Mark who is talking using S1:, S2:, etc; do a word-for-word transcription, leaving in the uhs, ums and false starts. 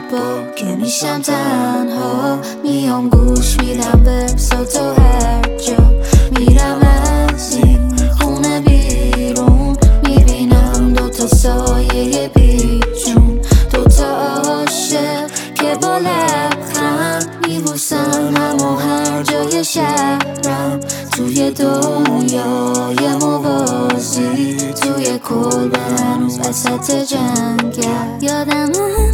S1: با که میشم تنها میام گوش میدم به صوت و هر جا میرم از این خونه بیرون میبینم دوتا سایه بیجون دوتا عاشق که با لبخند میبوسن همو هر جای شهرم توی دنیای موازی توی کلبه هنوز وسط جنگل یادم